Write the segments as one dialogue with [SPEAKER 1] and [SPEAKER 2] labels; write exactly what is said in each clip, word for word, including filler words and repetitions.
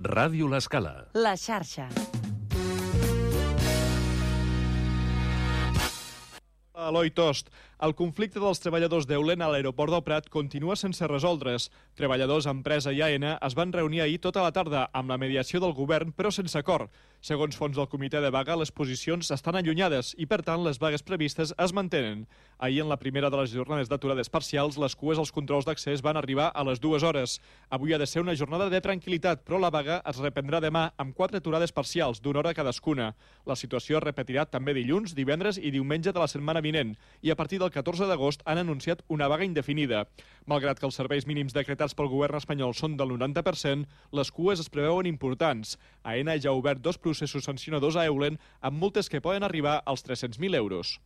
[SPEAKER 1] Ràdio L'Escala.
[SPEAKER 2] La xarxa.
[SPEAKER 3] Eloi Tost. El conflicte dels treballadors d'Eulen a l'aeroport del Prat continua sense resoldre's. Treballadors, empresa i A N es van reunir ahir tota la tarda amb la mediació del govern, però sense acord. Segons fons del comitè de vaga, les posicions estan allunyades i, per tant, les vagues previstes es mantenen. Ahir, en la primera de les jornades d'aturades parcials, les cues als controls d'accés van arribar a les dues hores. Avui ha de ser una jornada de tranquil·litat, però la vaga es reprendrà demà amb quatre aturades parcials d'una hora cadascuna. La situació es repetirà també dilluns, divendres i diumenge de la setmana vinent, i a partir del catorze d'agost han anunciat una vaga indefinida. Malgrat que els serveis mínims decretats pel govern espanyol són del noranta per cent, les cues es preveuen importants. A ENA ja ha obert dos processos sancionadors a Eulen amb multes que poden arribar als tres-cents mil euros.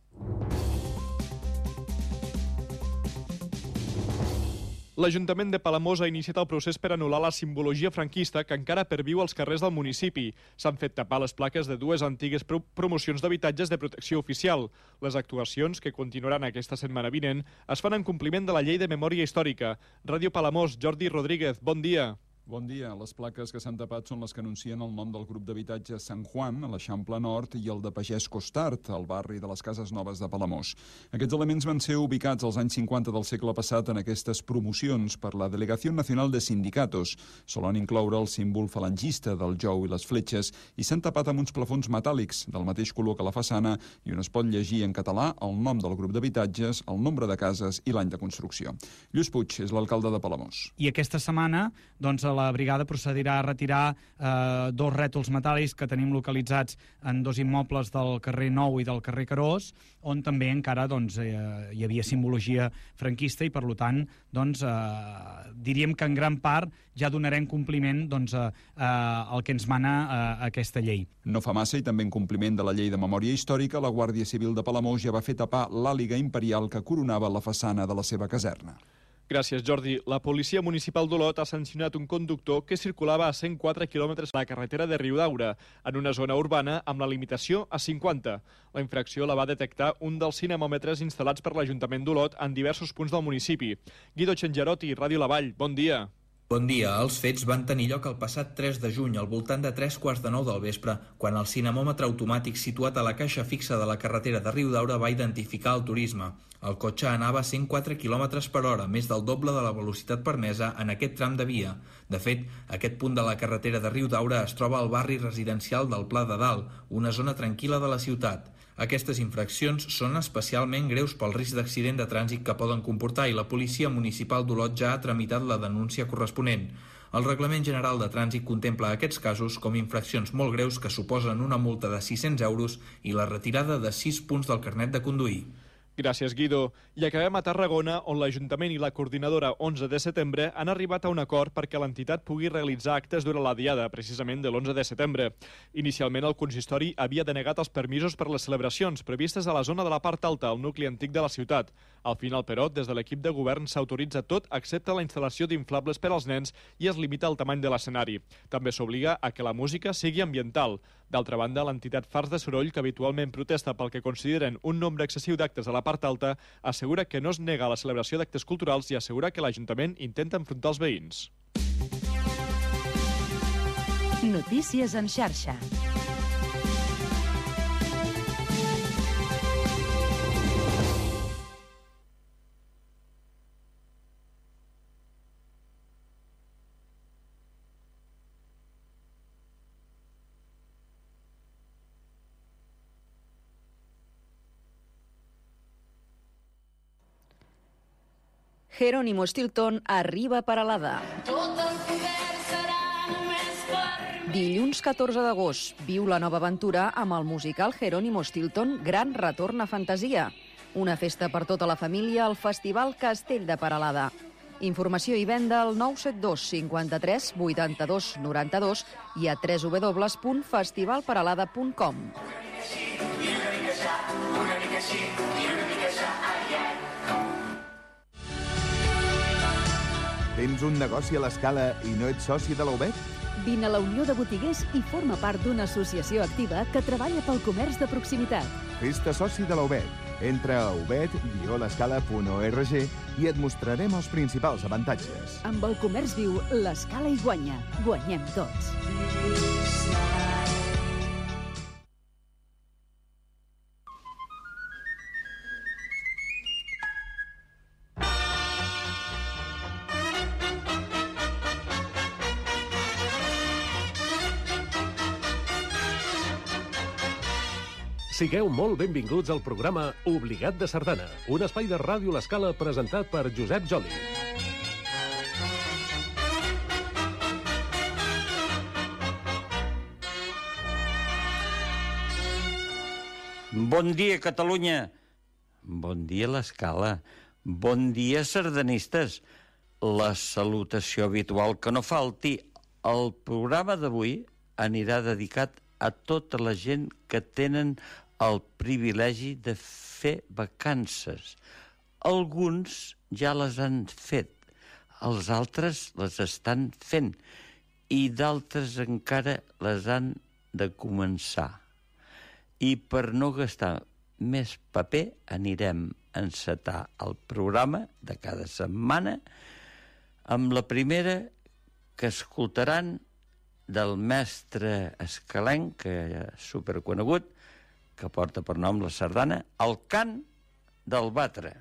[SPEAKER 3] L'Ajuntament de Palamós ha iniciat el procés per anul·lar la simbologia franquista que encara perviu als carrers del municipi. S'han fet tapar les plaques de dues antigues pro promocions d'habitatges de protecció oficial. Les actuacions, que continuaran aquesta setmana vinent, es fan en compliment de la Llei de Memòria Històrica. Ràdio Palamós, Jordi Rodríguez, bon dia.
[SPEAKER 4] Bon dia. Les plaques que s'han tapat són les que anuncien el nom del grup d'habitatges Sant Juan, a l'Eixample Nord, i el de Pagès Costart, al barri de les Cases Noves de Palamós. Aquests elements van ser ubicats als anys cinquanta del segle passat en aquestes promocions per la Delegació Nacional de Sindicatos. Solen incloure el símbol falangista del jou i les fletxes i s'han tapat amb uns plafons metàl·lics del mateix color que la façana i on es pot llegir en català el nom del grup d'habitatges, el nombre de cases i l'any de construcció. Lluís Puig és l'alcalde de Palamós.
[SPEAKER 5] I aquesta setmana, doncs, la brigada procedirà a retirar eh, dos rètols metàl·lics que tenim localitzats en dos immobles del carrer Nou i del carrer Carós, on també encara doncs, eh, hi havia simbologia franquista i, per tant, doncs, eh, diríem que en gran part ja donarem compliment doncs, a, a, al que ens mana a, a aquesta llei.
[SPEAKER 4] No fa massa, i també en compliment de la Llei de Memòria Històrica, la Guàrdia Civil de Palamós ja va fer tapar l'àliga imperial que coronava la façana de la seva caserna.
[SPEAKER 3] Gràcies, Jordi. La policia municipal d'Olot ha sancionat un conductor que circulava a cent quatre quilòmetres a la carretera de Riudaura, en una zona urbana amb la limitació a cinquanta. La infracció la va detectar un dels cinemòmetres instal·lats per l'Ajuntament d'Olot en diversos punts del municipi. Guido Chengerotti, Ràdio La Vall, bon dia.
[SPEAKER 6] Bon dia. Els fets van tenir lloc el passat tres de juny, al voltant de tres quarts de nou del vespre, quan el cinemòmetre automàtic situat a la caixa fixa de la carretera de Riudaura va identificar el turisme. El cotxe anava a cent quatre quilòmetres per hora, més del doble de la velocitat permesa en aquest tram de via. De fet, aquest punt de la carretera de Riudaura es troba al barri residencial del Pla de Dalt, una zona tranquil·la de la ciutat. Aquestes infraccions són especialment greus pel risc d'accident de trànsit que poden comportar i la Policia Municipal d'Olot ja ha tramitat la denúncia corresponent. El Reglament General de Trànsit contempla aquests casos com infraccions molt greus que suposen una multa de sis-cents euros i la retirada de sis punts del carnet de conduir.
[SPEAKER 3] Gràcies, Guido. I acabem a Tarragona, on l'Ajuntament i la coordinadora onze de setembre han arribat a un acord perquè l'entitat pugui realitzar actes durant la diada, precisament de l'onze de setembre. Inicialment, el consistori havia denegat els permisos per les celebracions previstes a la zona de la part alta, al nucli antic de la ciutat. Al final, però, des de l'equip de govern s'autoritza tot excepte la instal·lació d'inflables per als nens i es limita el tamany de l'escenari. També s'obliga a que la música sigui ambiental. D'altra banda, l'entitat Fars de Soroll, que habitualment protesta pel que consideren un nombre excessiu d'actes a la part alta, assegura que no es nega la celebració d'actes culturals i assegura que l'Ajuntament intenta enfrontar els veïns.
[SPEAKER 2] Notícies en xarxa. Jerónimo Stilton arriba a Peralada. Dilluns catorze d'agost viu la nova aventura amb el musical Jerónimo Stilton Gran Retorn a Fantasia. Una festa per tota la família al Festival Castell de Peralada. Informació i venda al nou set dos cinquanta-tres vuitanta-dos noranta-dos i a w w w punt festival peralada punt com.
[SPEAKER 7] Tens un negoci a l'Escala i no ets soci de la U B E T?
[SPEAKER 8] Vine a la Unió de Botiguers i forma part d'una associació activa que treballa pel comerç de proximitat.
[SPEAKER 7] Fes-te soci de la U B E T. Entra a ubet guió l'escala punt org i et mostrarem els principals avantatges.
[SPEAKER 8] Amb el comerç viu, l'Escala hi guanya. Guanyem tots.
[SPEAKER 1] Sigueu molt benvinguts al programa Obligat de Sardana, un espai de ràdio l'Escala presentat per Josep Joli.
[SPEAKER 9] Bon dia, Catalunya. Bon dia, l'Escala. Bon dia, sardanistes. La salutació habitual que no falti. El programa d'avui anirà dedicat a tota la gent que tenen el privilegi de fer vacances. Alguns ja les han fet, els altres les estan fent i d'altres encara les han de començar. I per no gastar més paper anirem a encetar el programa de cada setmana amb la primera que escoltaran del mestre escalenc, que és superconegut, que porta per nom la sardana, el cant del batre.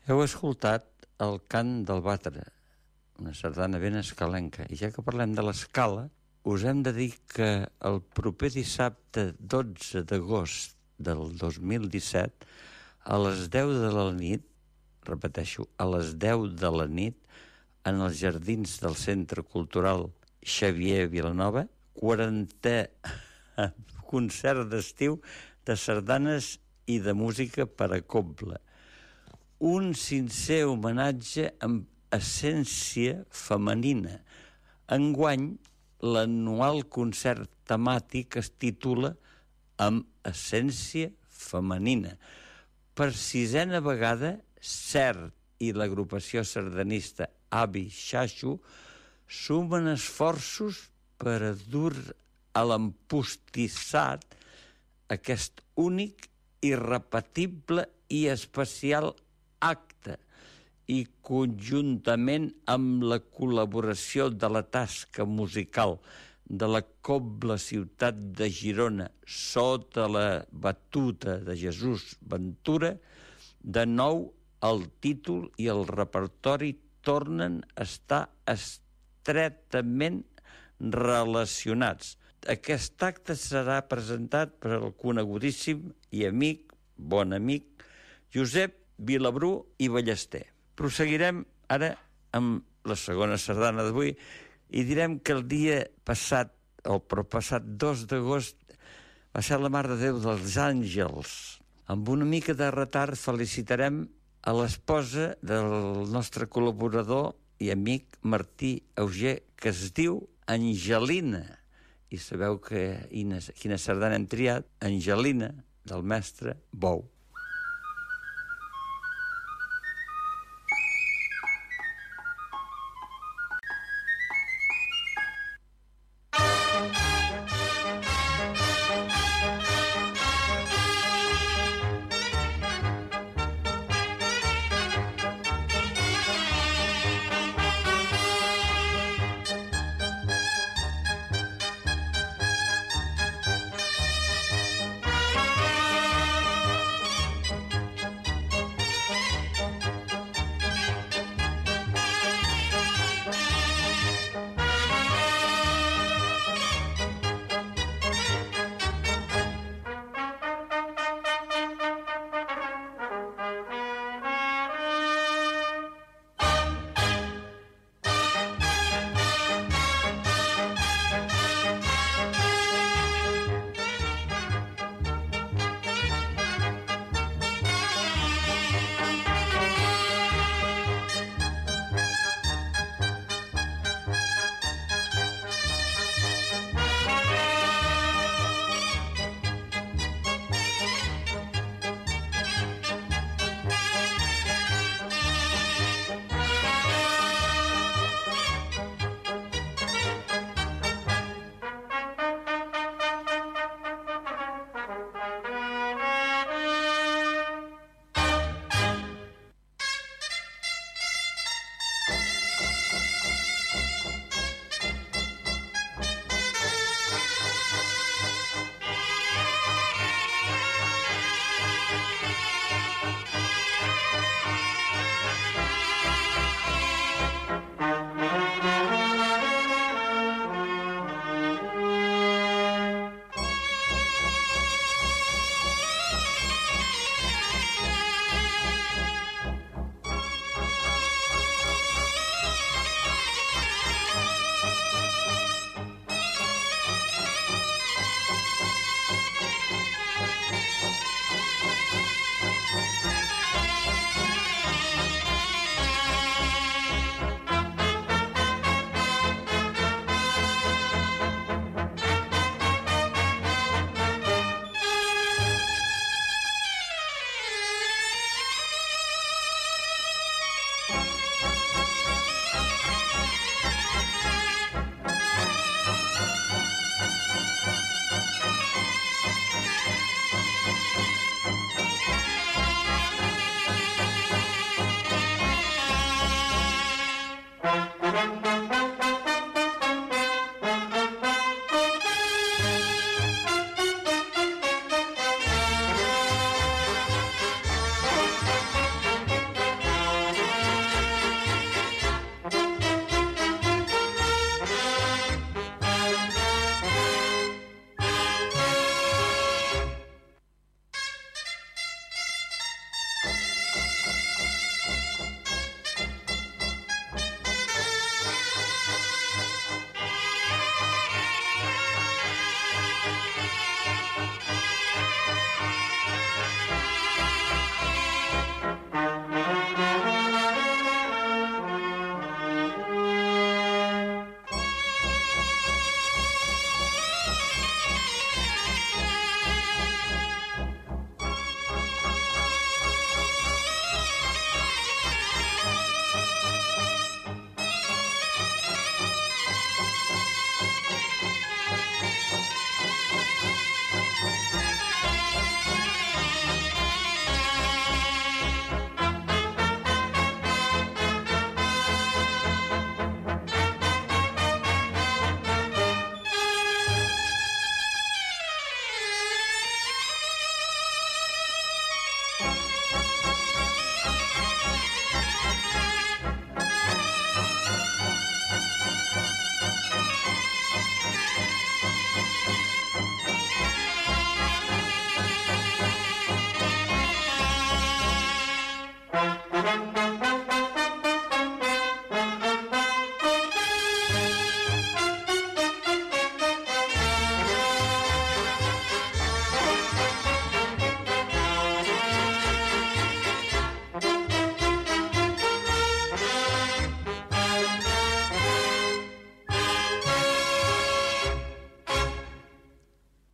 [SPEAKER 9] Heu escoltat el cant del Batre, una sardana ben escalenca. I ja que parlem de l'escala, us hem de dir que el proper dissabte dotze d'agost del dos mil disset, a les deu de la nit, repeteixo, a les deu de la nit, en els jardins del Centre Cultural Xavier Vilanova, quarantè concert d'estiu de sardanes i de música per a cobla. Un sincer homenatge amb essència femenina. Enguany, l'anual concert temàtic es titula Amb essència femenina. Per sisena vegada, CERT i l'agrupació sardanista Avi Xaxo sumen esforços per a dur a l'empostissat aquest únic, irrepetible i especial acte, i conjuntament amb la col·laboració de la tasca musical de la Cobla Ciutat de Girona sota la batuta de Jesús Ventura, de nou el títol i el repertori tornen a estar estretament relacionats. Aquest acte serà presentat per el conegudíssim i amic, bon amic, Josep Vilabrú i Ballester. Proseguirem ara amb la segona sardana d'avui i direm que el dia passat, el proppassat dos d'agost, va ser la Mare de Déu dels Àngels. Amb una mica de retard felicitarem a l'esposa del nostre col·laborador i amic Martí Auger, que es diu Angelina. I sabeu que quina, quina sardana hem triat? Angelina, del mestre Bou.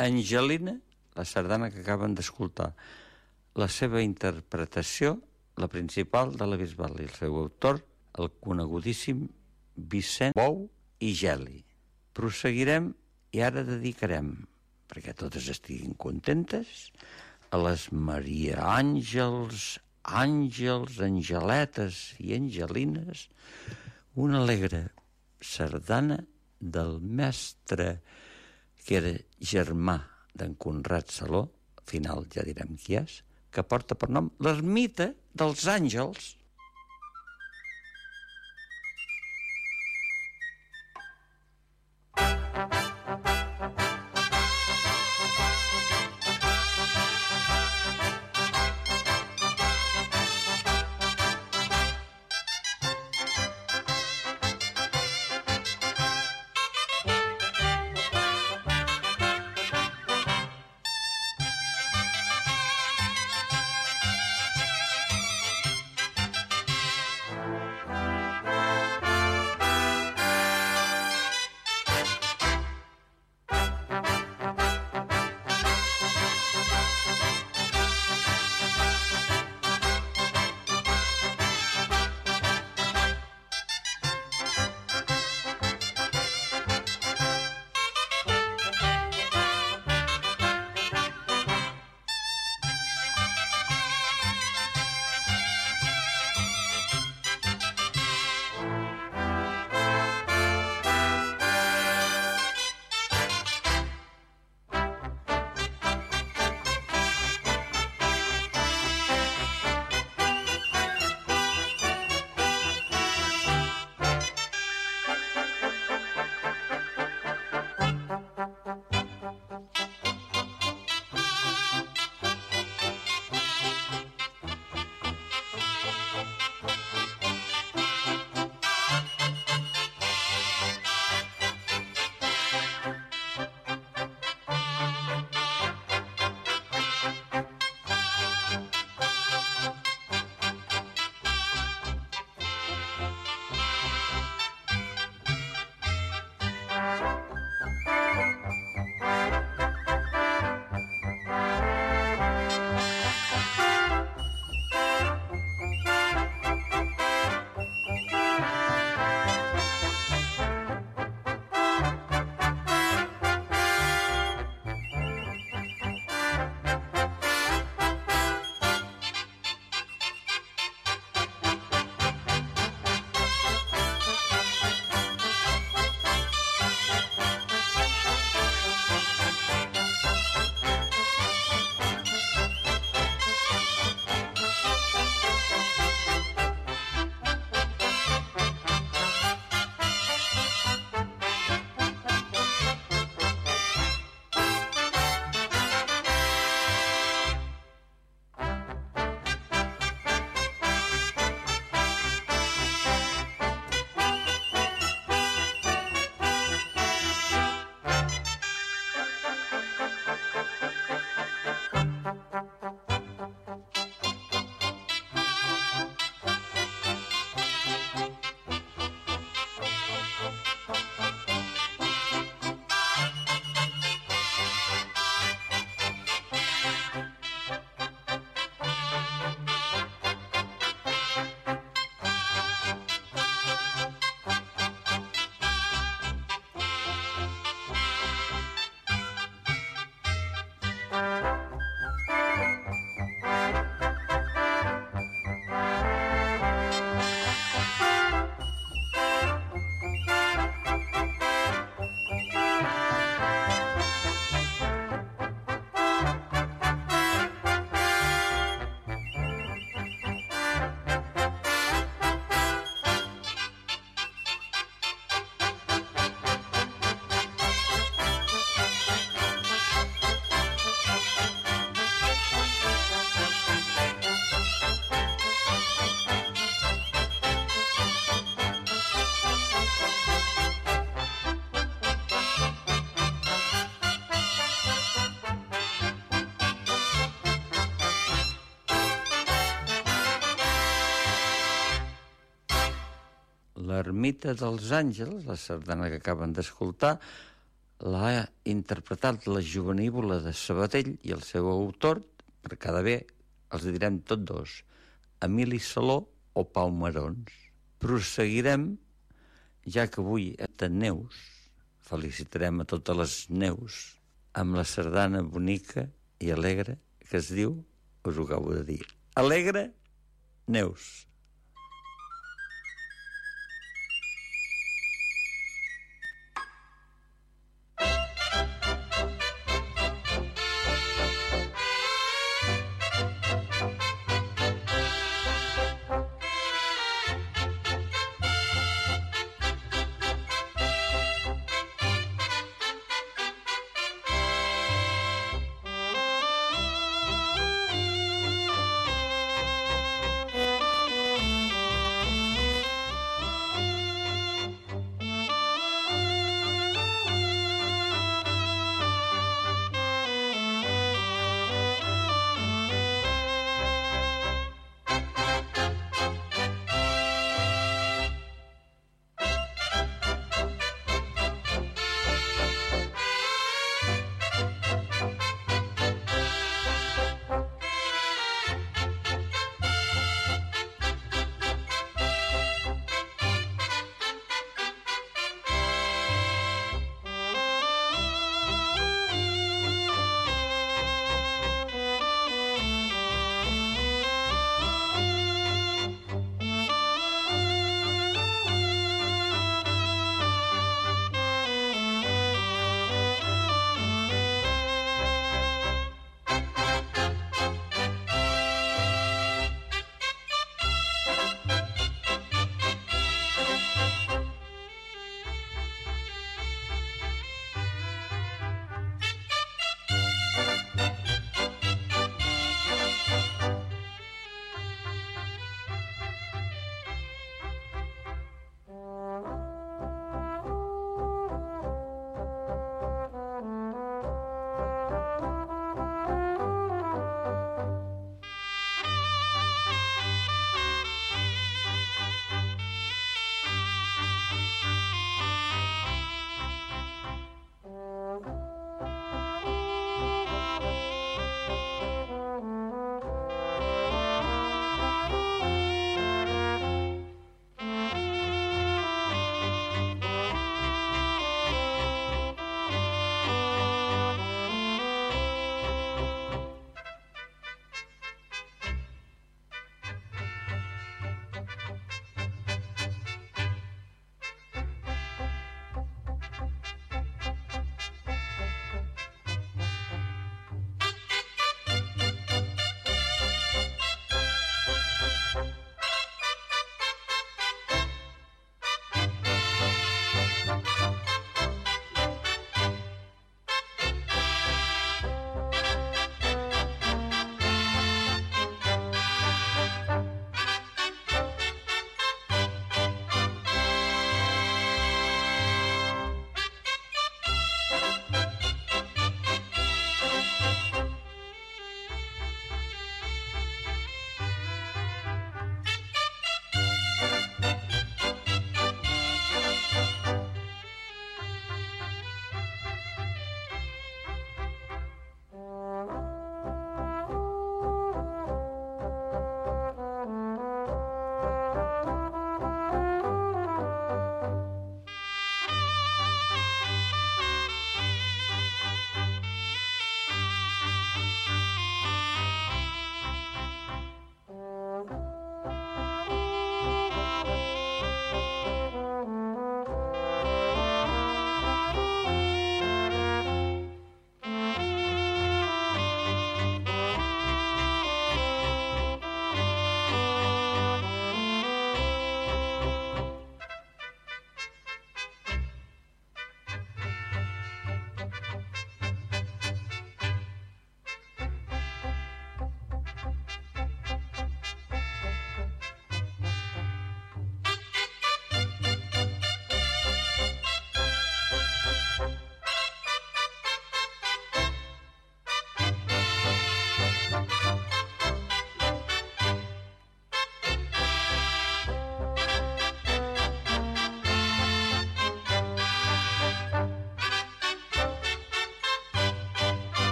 [SPEAKER 9] Angelina, la sardana que acaben d'escoltar. La seva interpretació, la principal de la Bisbal, i el seu autor, el conegudíssim Vicent Bou i Geli. Proseguirem i ara dedicarem, perquè totes estiguin contentes, a les Maria Àngels, Àngels, Angeletes i Angelines, una alegre sardana del mestre que era germà d'en Conrad Saló, al final ja direm qui és, que porta per nom l'Ermita dels Àngels. l'Ermita dels Àngels, la sardana que acaben d'escoltar, l'ha interpretat la Jovenívola de Sabadell i el seu autor, per cada bé els direm tots dos, Emili Saló o Pau Marons. Prosseguirem, ja que avui és Neus, felicitarem a totes les Neus, amb la sardana bonica i alegre que es diu, us ho acabo de dir, Alegre Neus.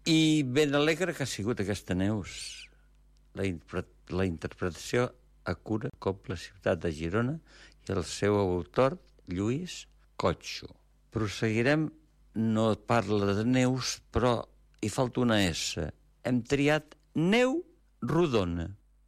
[SPEAKER 9] I ben alegre que ha sigut aquesta Neus. La, la interpretació acura com la ciutat de Girona i el seu autor, Lluís Cotxo. Proseguirem, no parla de Neus, però hi falta una S. Hem triat Neu Rodona.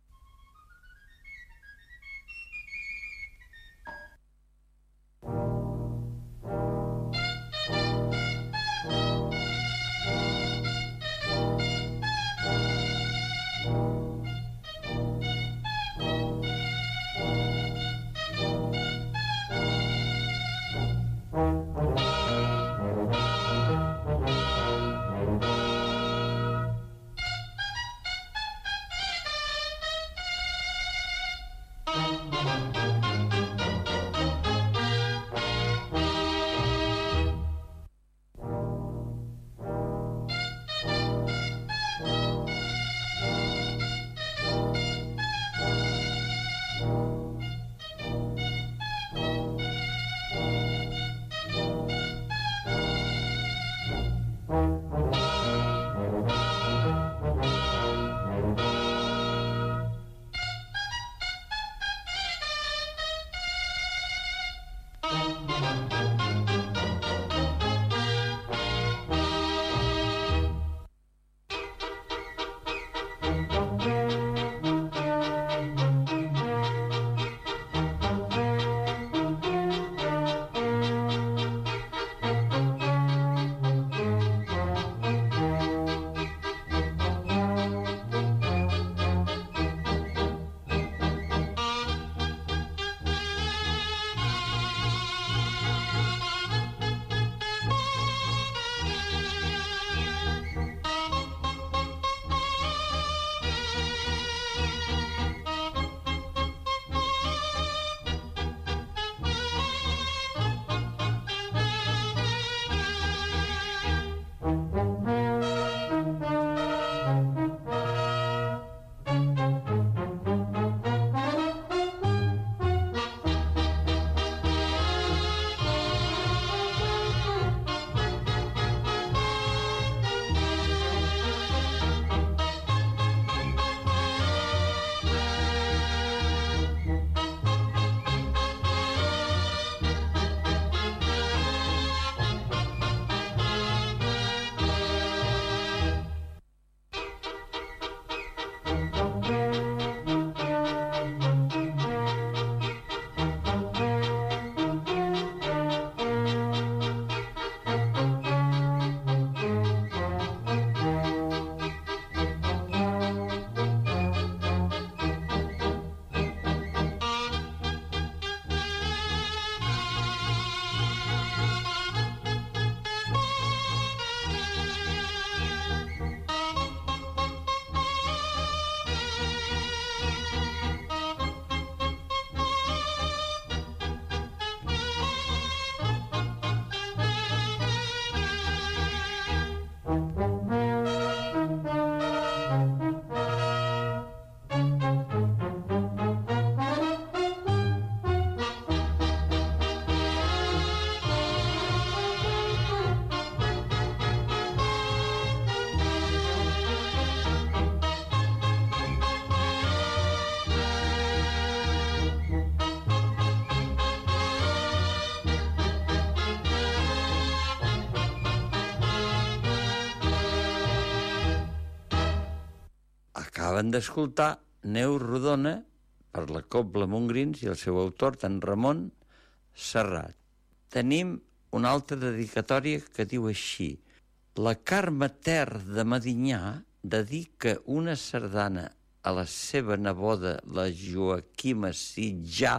[SPEAKER 9] Acaben d'escoltar Neu Rodona per la Cobla Montgrins i el seu autor, en Ramon Serrat. Tenim una altra dedicatòria que diu així: la Carme Ter de Medinyà dedica una sardana a la seva neboda, la Joaquima Sitjà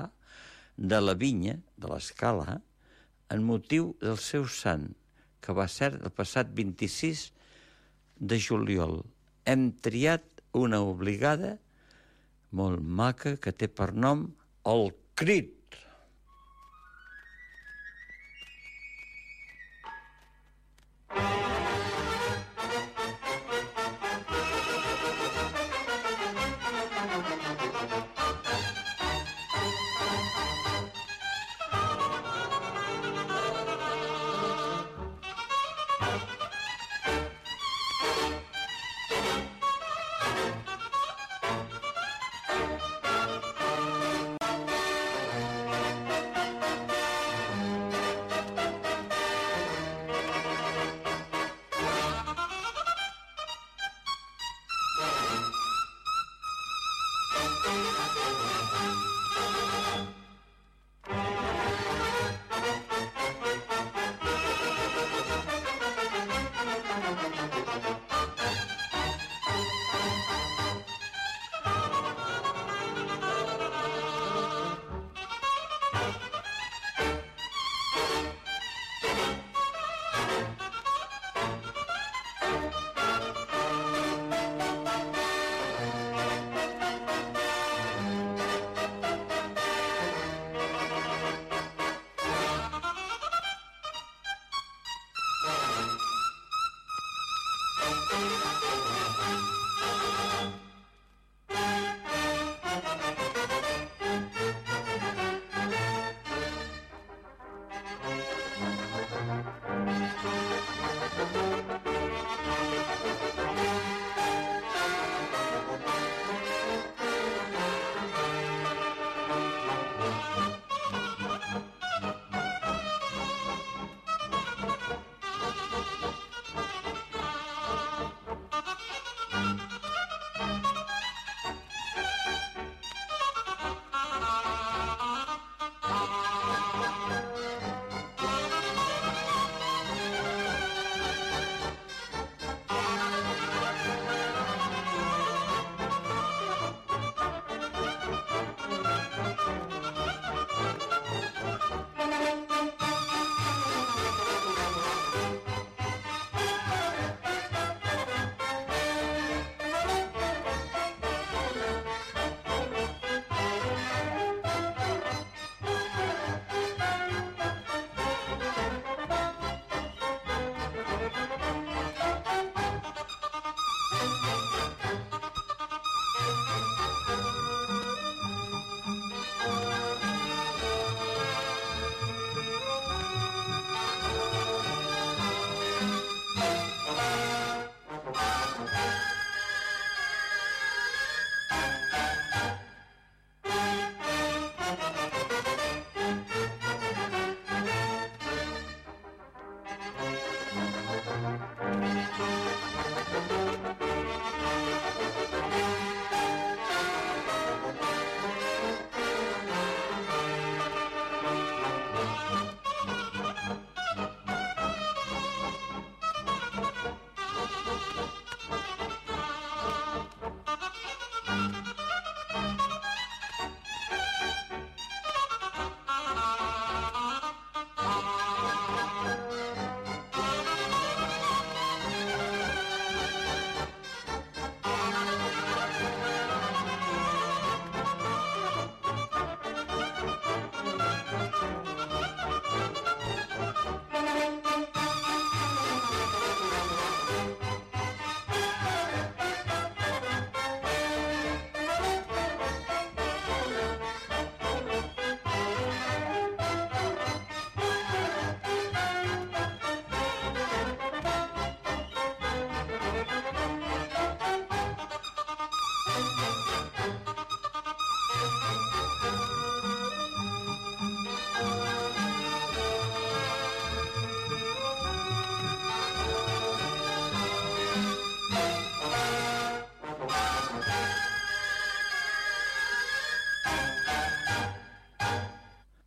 [SPEAKER 9] de la Vinya, de l'Escala, en motiu del seu sant, que va ser el passat vint-i-sis de juliol. Hem triat una obligada molt maca que té per nom El Crit.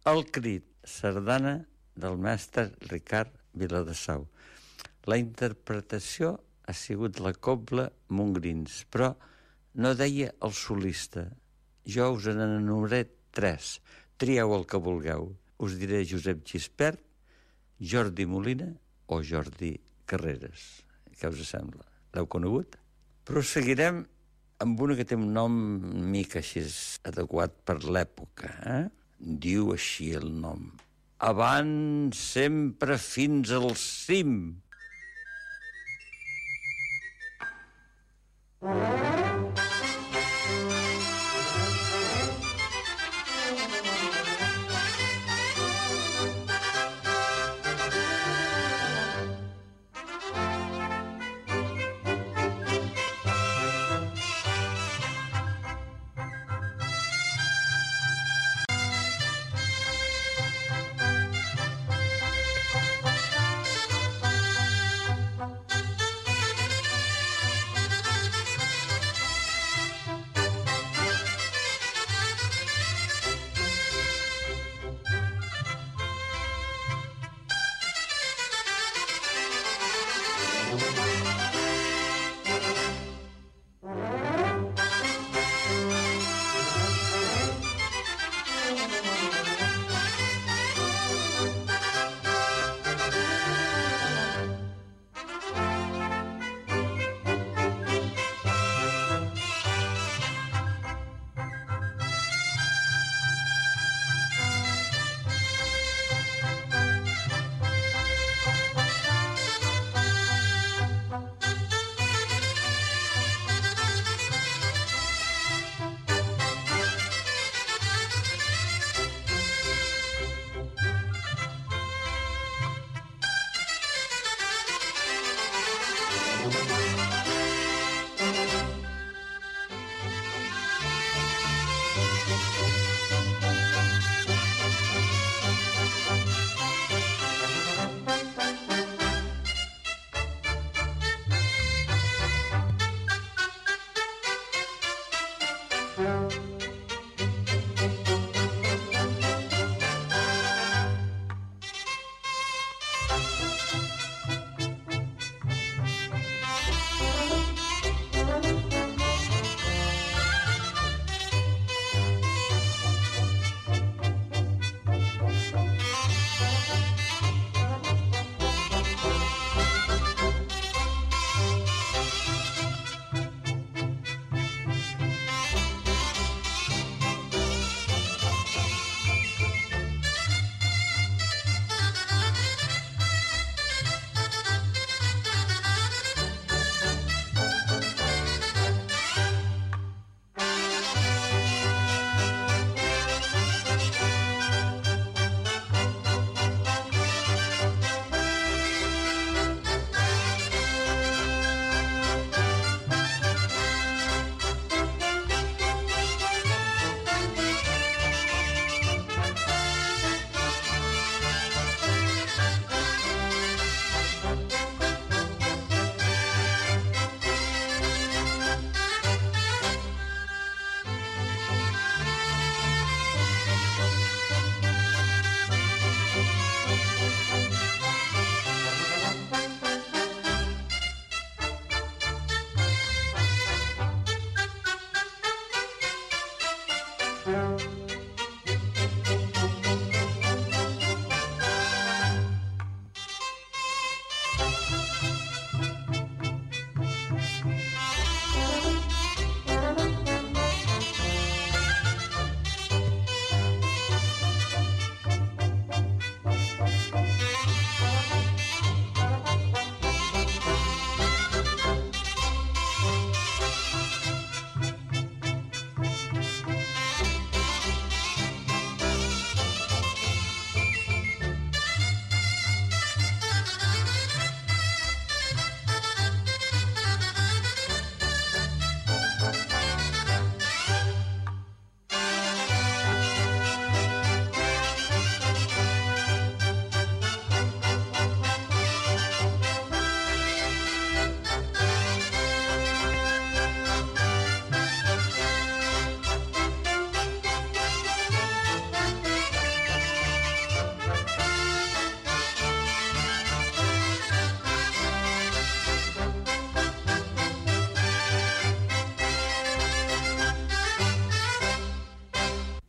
[SPEAKER 9] El crit, sardana del mestre Ricard Viladesau. La interpretació ha sigut la Cobla Montgrins, però no deia el solista. Jo us en enumeré tres. Trieu el que vulgueu. Us diré Josep Gispert, Jordi Molina o Jordi Carreras. Què us sembla? L'heu conegut? Proseguirem amb una que té un nom una mica així adequat per l'època. Eh? Diu així el nom. Avant sempre fins al cim.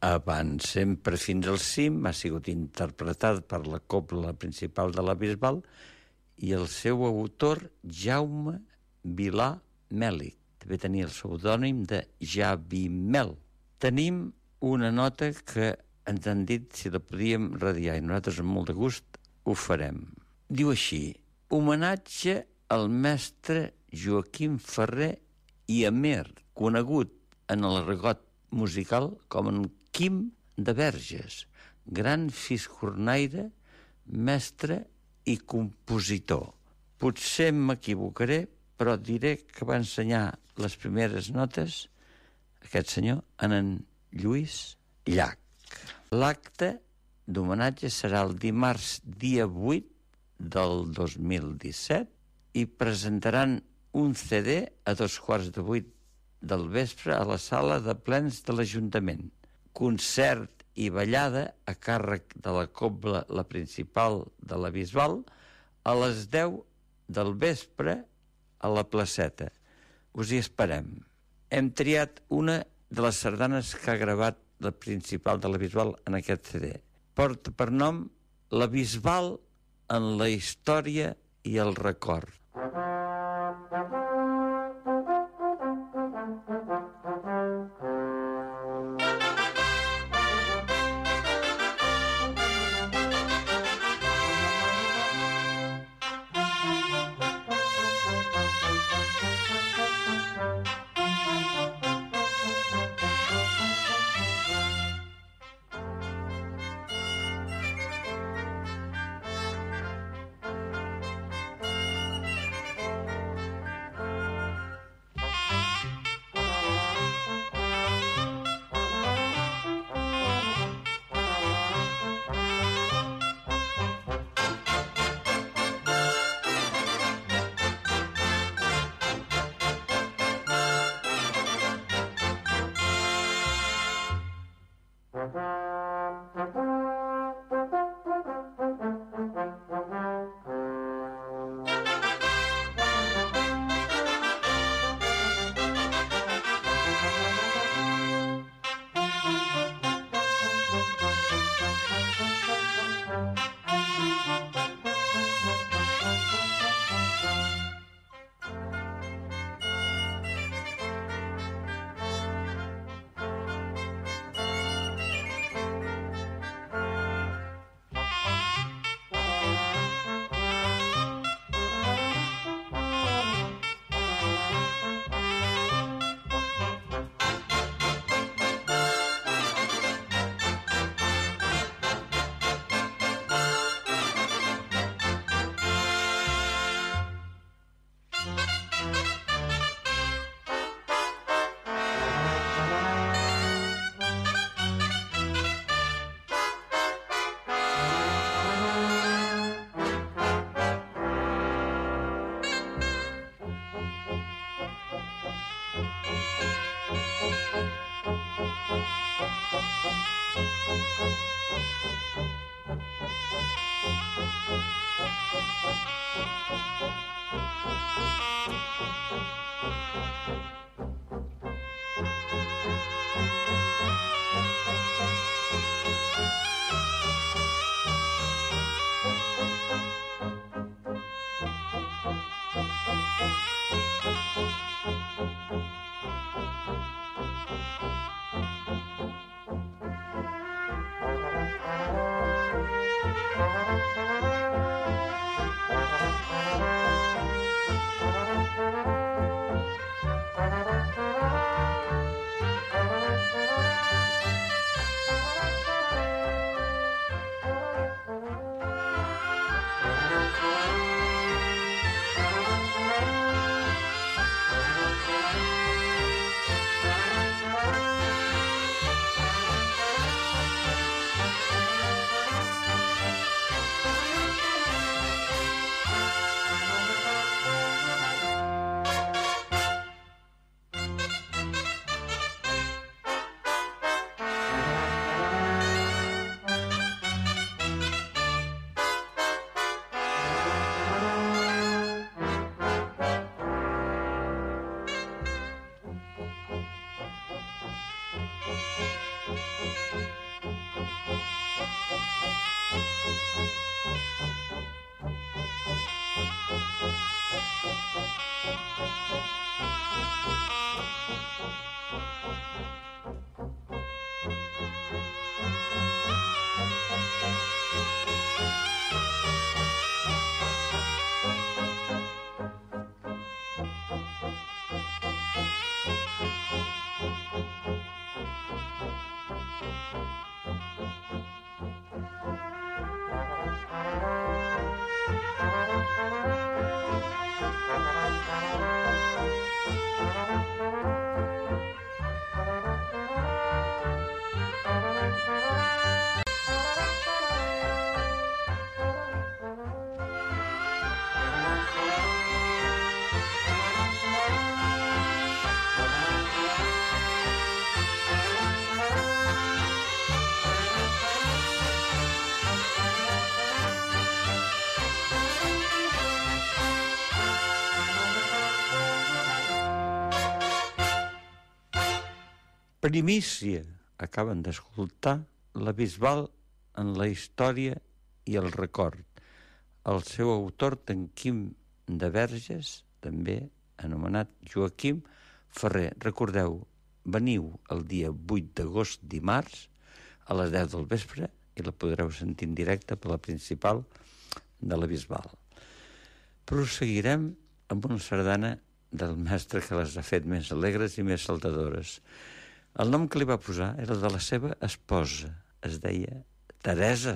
[SPEAKER 9] Abans, sempre fins al cim, ha sigut interpretat per la cobla principal de la Bisbal i el seu autor, Jaume Vilà Mèlic. També tenia el pseudònim de Javimel. Tenim una nota que ens han dit si la podíem radiar i nosaltres amb molt de gust ho farem. Diu així: homenatge al mestre Joaquim Ferrer i Amer, conegut en el argot musical com en Quim de Verges, gran fiscornaire, mestre i compositor. Potser m'equivocaré, però diré que va ensenyar les primeres notes aquest senyor en en Lluís Llach. L'acte d'homenatge serà el dimarts dia vuit del dos mil disset i presentaran un ce de a dos quarts de vuit del vespre a la sala de plens de l'Ajuntament. Concert i ballada a càrrec de la cobla, la principal de la Bisbal, a les deu del vespre a la placeta. Us hi esperem. Hem triat una de les sardanes que ha gravat la principal de la Bisbal en aquest ce de. Porta per nom La Bisbal en la història i el record. Primícia. Acaben d'escoltar la Bisbal en la història i el record. El seu autor, en Quim de Verges, també anomenat Joaquim Ferrer. Recordeu, veniu el dia vuit d'agost, dimarts, a les deu del vespre, i la podreu sentir en directe per la principal de la Bisbal. Prosseguirem amb una sardana del mestre que les ha fet més alegres i més saltadores. El nom que li va posar era el de la seva esposa. Es deia Teresa.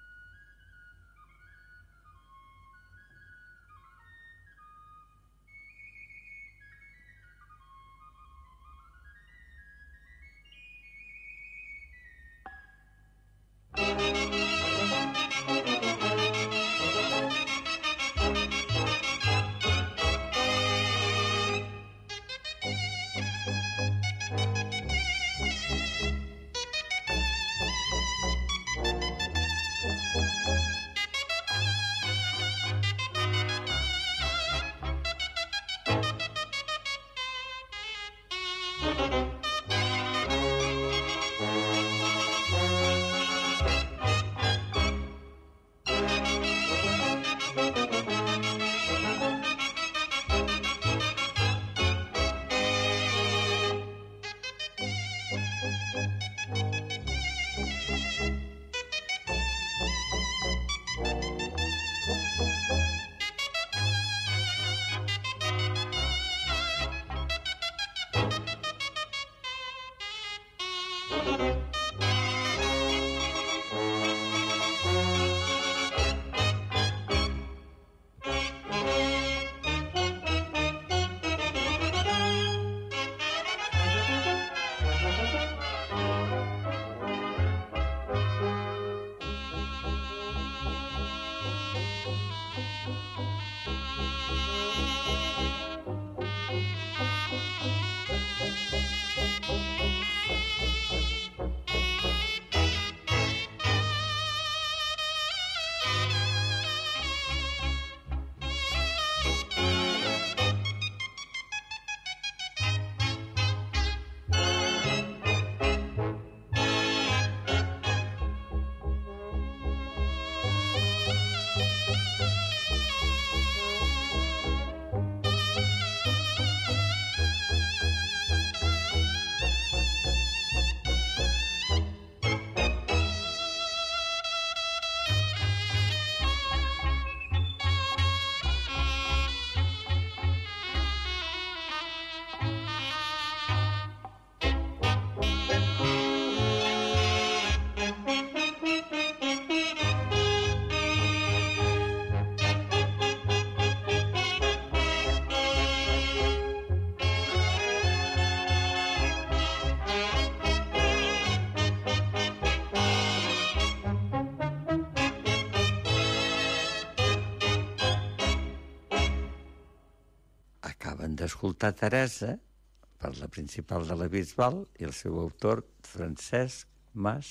[SPEAKER 9] D'escoltar Teresa per la principal de la Bisbal i el seu autor Francesc Mas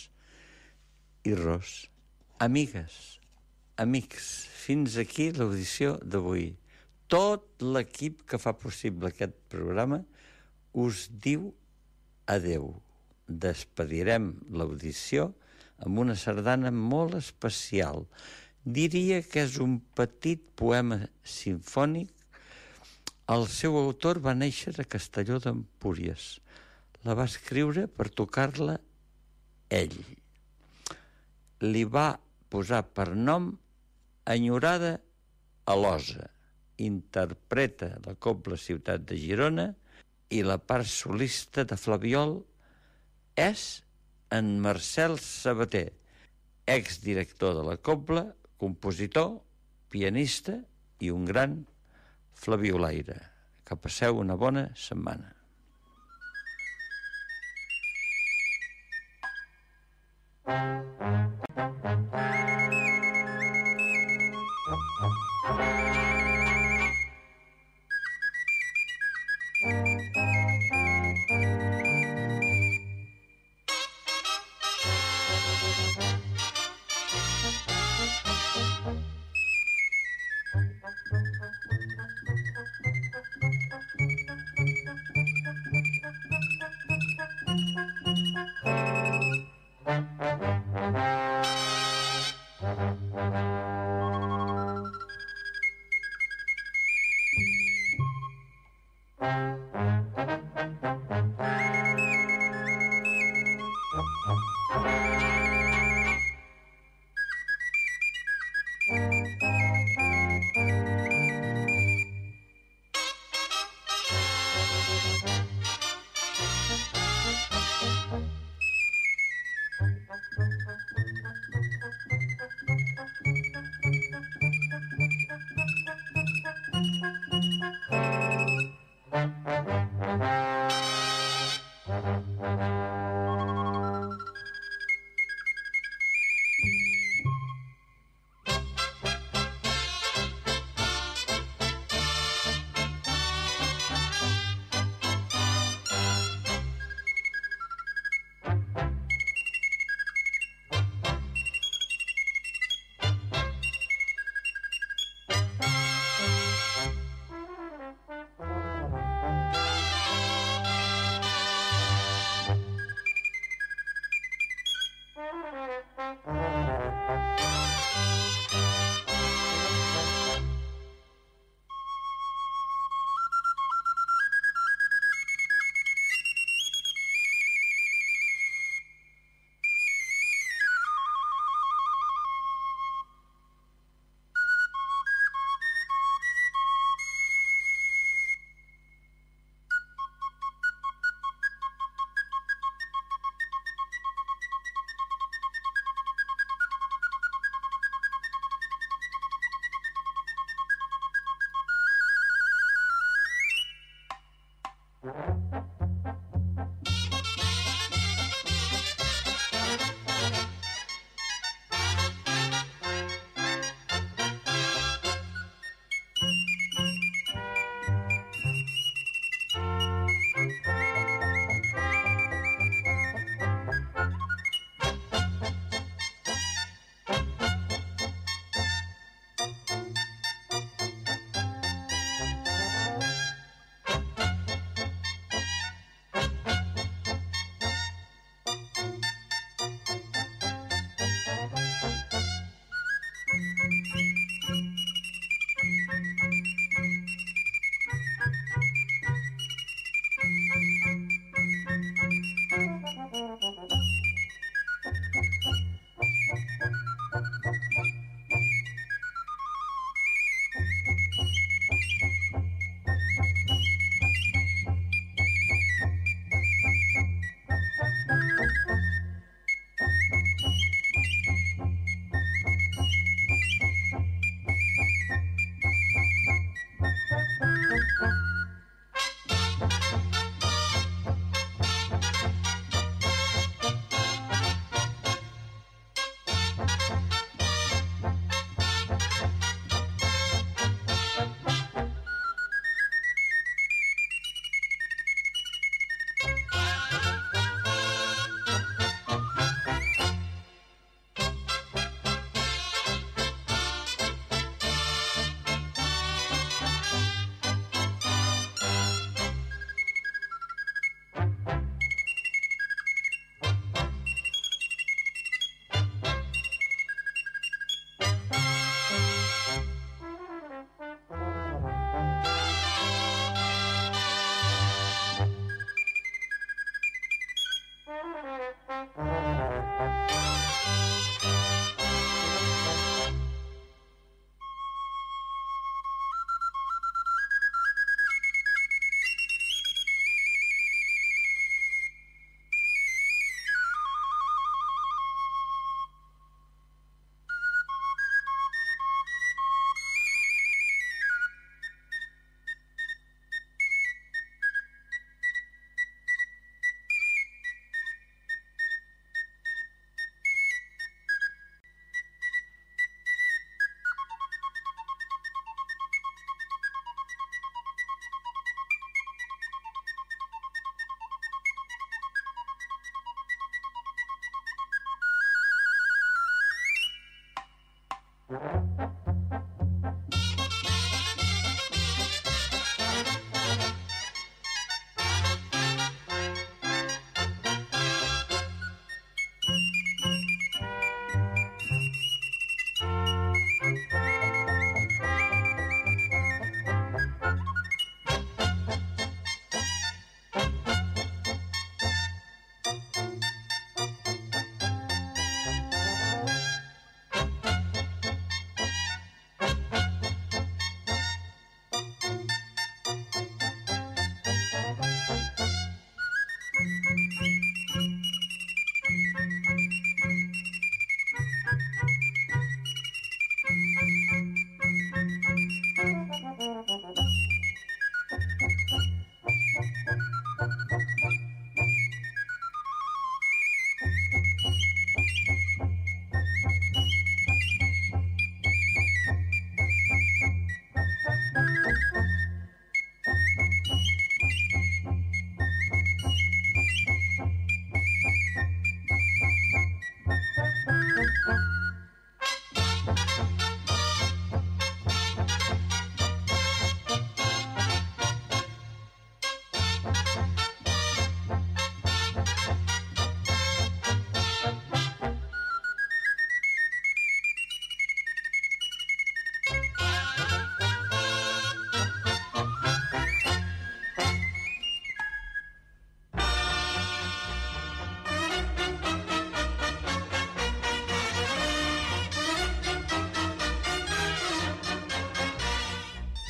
[SPEAKER 9] i Ros. Amigues, amics, fins aquí l'audició d'avui. Tot l'equip que fa possible aquest programa us diu adeu. Despedirem l'audició amb una sardana molt especial. Diria que és un petit poema simfònic. El seu autor va néixer a Castelló d'Empúries. La va escriure per tocar-la ell. Li va posar per nom Enyorada Alosa. Interpreta la Cobla Ciutat de Girona i la part solista de Flabiol és en Marcel Sabater, exdirector de la Cobla, compositor, pianista i un gran flabiolaire. Que passeu una bona setmana.
[SPEAKER 10] Thank you.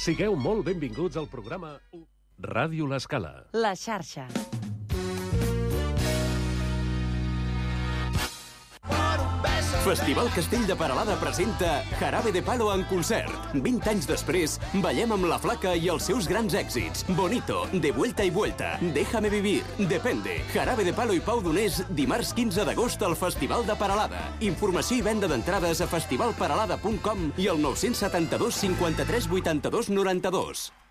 [SPEAKER 1] Sigueu molt benvinguts al programa Ràdio L'Escala.
[SPEAKER 8] La xarxa.
[SPEAKER 10] Festival Castell de Peralada presenta Jarabe de Palo en concert. vint anys després, ballem amb La Flaca i els seus grans èxits. Bonito, De Vuelta y Vuelta, Déjame Vivir, Depende. Jarabe de Palo i Pau Donés, dimarts quinze d'agost al Festival de Peralada. Informació i venda d'entrades a festival peralada punt com i al nou setanta dos cinquanta-tres vuitanta-dos noranta-dos.